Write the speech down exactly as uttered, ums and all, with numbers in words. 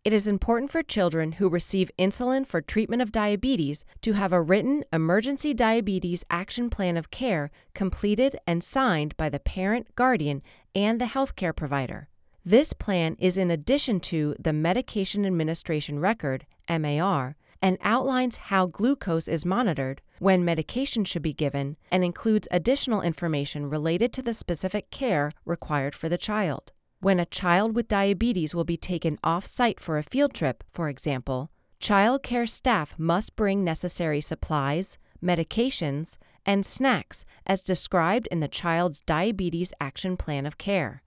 It is important for children who receive insulin for treatment of diabetes to have a written Emergency Diabetes Action Plan of Care completed and signed by the parent, guardian, and the healthcare provider. This plan is in addition to the Medication Administration Record, M A R, and outlines how glucose is monitored, when medication should be given, and includes additional information related to the specific care required for the child. When a child with diabetes will be taken off-site for a field trip, for example, child care staff must bring necessary supplies, medications, and snacks as described in the child's Diabetes Action Plan of Care.